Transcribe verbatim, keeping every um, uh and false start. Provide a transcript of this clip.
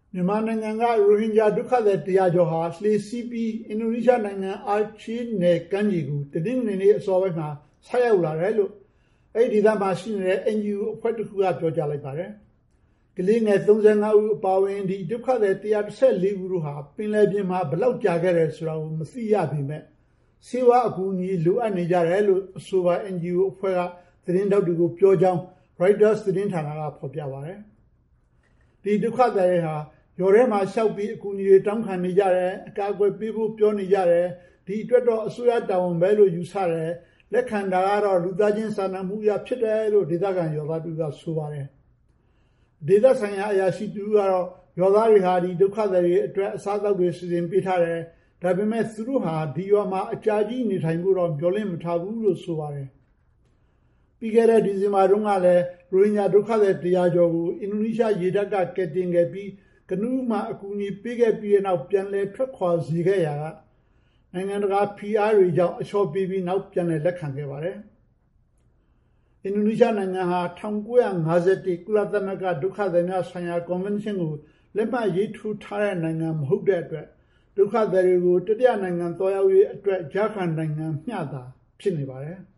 မြန်မာနိုင်ငံကရိုဟင်ဂျာဒုက္ခသည်တရားကျော်ဟာလှေစီးပြီးအင်ဒိုနီးရှားနိုင်ငံအာချေးနယ်ကမ်းခြေကိုတနင်္ဂနွေနေ့အစောပိုင်းမှာဆိုက်ရောက်လာတယ်လို့အဲဒီဒေသမှာရှိနေတဲ့ N G O အဖွဲ့တစ်ခုကပြောကြားလိုက်ပါတယ်။ကလေးငယ်၃၅ဦးအပါအဝင်ဒီဒုက္ခသည်၁၁၄ဦးတို့ဟာပင်လယ်ပြင်မှာဘယ်လောက်ကြာခဲ့တယ်ဆိုတာကိုမသိရပေမဲ့ဆေးဝါးအကူအညီလိုအပ်နေကြတယ်လို့အဆိုပါ N G O အဖွဲ့ကသတင်းတောက်တွေကိုပြောကြောင်း Reuters သတင်းဌာနကဖော်ပြပါတယ်။ဒီဒုက္ခသည်တွေဟာရော်ထဲမှာရှောက်ပြီးအကူအညီတွေတောင်းခံနေကြတယ်အကာအကွယ်ပေးဖို့ပြောနေကြတယ်ဒီအတွက်တော့အစိုးရတာဝန်ပဲလို့ယူဆတယ်လက်ခံတာကတော့လူသားချင်းစာနာမှုရဖြစ်တယ်လို့ဒေသခံရောသားတူကဆိုပါတယ်ဒေသဆိုင်ရာအရာရှိတူကတော့ရောသားတွေဟာဒီဒုက္ခသည်တွေအတွက်အစားအသောက်တွေစီစဉ်ပေးထားတယ်ဒါပေမဲ့သူတို့ဟာဒီရွာမှာအကြာကြီးနေထိုင်ဖို့တော့မျှော်လင့်မထားဘူးလို့ဆိုပါတယ်ပြီးခဲ့တဲ့ဒီဇင်ဘာတုန်းကလည်းရိုဟင်ဂျာဒုက္ခသည်တရားကျော်ကိုအင်ဒိုနီးရှားရေတပ်ကကယ်တင်ခဲ့ပြီးကနူးမှာအကူအညီပေးခဲ့ပြီးတဲ့နောက်ပြန်လည်ထွက်ခွာစေခဲ့ရာကနိုင်ငံတကာဖိအားတွေကြောင့်အလျှော့ပေးပြီးနောက်ပြန်လည်လက်ခံခဲ့ပါတယ်။အင်ဒိုနီးရှားနိုင်ငံဟာ၁၉၅၁ကုလသမဂ္ဂဒုက္ခသည်များဆိုင်ရာကွန်ဗင်းရှင်းကိုလက်မှတ်ရေးထိုးထားတဲ့နိုင်ငံမဟုတ်တဲ့အတွက်ဒုက္ခသည်တွေကိုတတိယနိုင်ငံသွားရောက်ရေးအတွက်ကြားခံနိုင်ငံမျှတာဖြစ်နေပါတယ်။